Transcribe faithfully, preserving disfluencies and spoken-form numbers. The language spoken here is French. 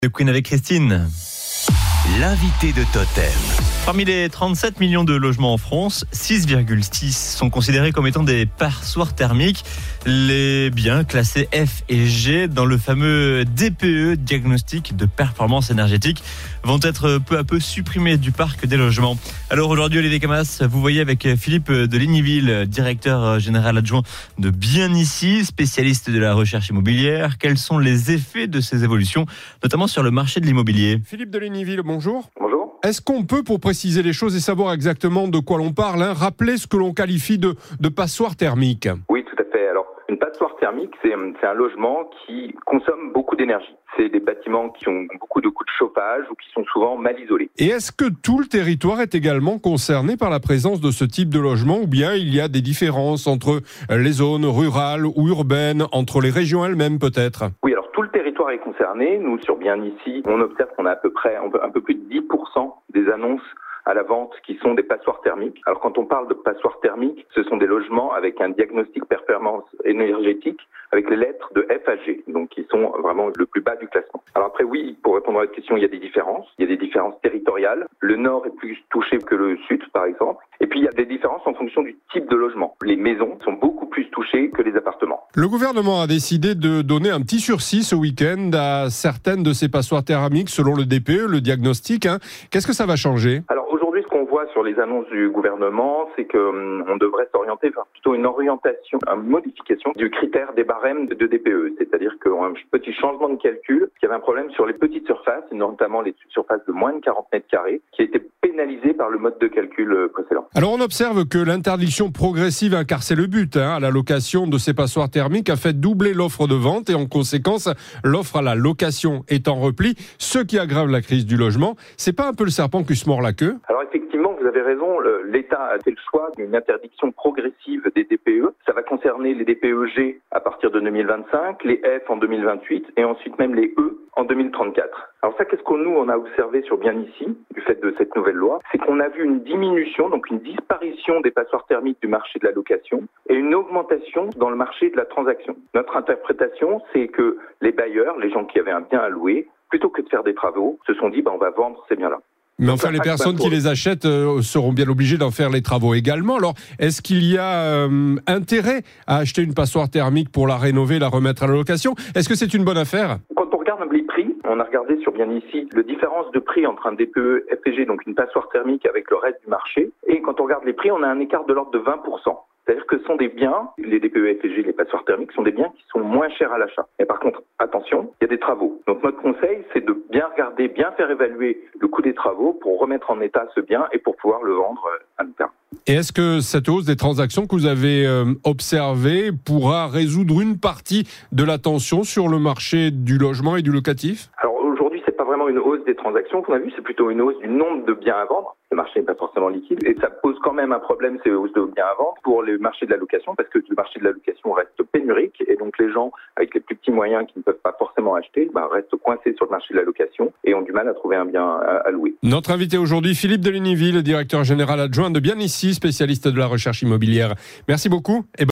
De Queen avec Christine. L'invité de Totem. Parmi les trente-sept millions de logements en France, six virgule six sont considérés comme étant des passoires thermiques. Les biens classés F et G dans le fameux D P E, diagnostic de performance énergétique, vont être peu à peu supprimés du parc des logements. Alors aujourd'hui, Olivier Camas, vous voyez avec Philippe de Ligniville, directeur général adjoint de Bien Ici, spécialiste de la recherche immobilière. Quels sont les effets de ces évolutions, notamment sur le marché de l'immobilier? Philippe de Ligniville, bonjour. Bonjour. Est-ce qu'on peut, pour préciser les choses et savoir exactement de quoi l'on parle, hein, rappeler ce que l'on qualifie de, de passoire thermique? Oui, tout à fait. Alors, une passoire thermique, c'est, c'est un logement qui consomme beaucoup d'énergie. C'est des bâtiments qui ont beaucoup de coûts de chauffage ou qui sont souvent mal isolés. Et est-ce que tout le territoire est également concerné par la présence de ce type de logement, ou bien il y a des différences entre les zones rurales ou urbaines, entre les régions elles-mêmes peut-être? Oui, alors tout le territoire est concerné. Nous, sur Bien Ici, on observe qu'on a à peu près un peu plus de dix pour cent des annonces à la vente qui sont des passoires thermiques. Alors quand on parle de passoires thermiques, ce sont des logements avec un diagnostic performance énergétique avec les lettres de F à G, donc qui sont vraiment le plus bas du classement. Alors après oui, pour répondre à votre question, il y a des différences. Il y a des différences territoriales. Le nord est plus touché que le sud, par exemple. Et puis il y a des différences en fonction du type de logement. Les maisons sont beaucoup plus touchées que les appartements. Le gouvernement a décidé de donner un petit sursis ce week-end à certaines de ces passoires thermiques selon le D P E, le diagnostic. Hein. Qu'est-ce que ça va changer ? Alors aujourd'hui, ce qu'on voit sur les annonces du gouvernement, c'est que hum, on devrait s'orienter vers plutôt une orientation, une modification du critère des barèmes de D P E. C'est-à-dire qu'un petit changement de calcul, qu'il y avait un problème sur les petites surfaces, notamment les surfaces de moins de quarante mètres carrés, qui étaient pénalisées par le mode de calcul précédent. Alors on observe que l'interdiction progressive, hein, car c'est le but, hein, à la location de ces passoires thermiques, a fait doubler l'offre de vente et en conséquence, l'offre à la location est en repli, ce qui aggrave la crise du logement. C'est pas un peu le serpent qui se mord la queue ? Alors effectivement, vous avez raison, l'État a fait le choix d'une interdiction progressive des D P E. Ça va concerner les D P E G à partir de deux mille vingt-cinq, les F en deux mille vingt-huit et ensuite même les E en deux mille trente-quatre. Alors ça, qu'est-ce que nous, on a observé sur Bien Ici, du fait de cette nouvelle loi, c'est qu'on a vu une diminution, donc une disparition des passoires thermiques du marché de la location et une augmentation dans le marché de la transaction. Notre interprétation, c'est que les bailleurs, les gens qui avaient un bien à louer, plutôt que de faire des travaux, se sont dit bah, on va vendre ces biens-là. Mais enfin, les personnes qui les achètent euh, seront bien obligées d'en faire les travaux également. Alors, est-ce qu'il y a euh, intérêt à acheter une passoire thermique pour la rénover, la remettre à la location ? Est-ce que c'est une bonne affaire ? Quand on regarde les prix, on a regardé sur Bien Ici la différence de prix entre un D P E F et G, donc une passoire thermique avec le reste du marché. Et quand on regarde les prix, on a un écart de l'ordre de vingt pour cent. C'est-à-dire que ce sont des biens, les D P E F et G, les passoires thermiques, sont des biens qui sont moins chers à l'achat. Et par contre, attention, il y a des travaux. Donc notre conseil, c'est de bien regarder, bien faire évaluer le coût des travaux pour remettre en état ce bien et pour pouvoir le vendre à long terme. Et est-ce que cette hausse des transactions que vous avez euh, observée pourra résoudre une partie de la tension sur le marché du logement et du locatif ? Alors aujourd'hui, c'est pas vraiment une hausse des transactions qu'on a vu, c'est plutôt une hausse du nombre de biens à vendre. Le marché n'est pas forcément liquide et ça pose quand même un problème, ces hausses de biens à vendre pour le marché de la location parce que le marché de la location reste pénurique et donc les gens avec les plus petits moyens qui ne peuvent pas forcément acheter bah, restent coincés sur le marché de la location et ont du mal à trouver un bien à, à louer. Notre invité aujourd'hui, Philippe de Ligniville, directeur général adjoint de Bien Ici, spécialiste de la recherche immobilière. Merci beaucoup. Et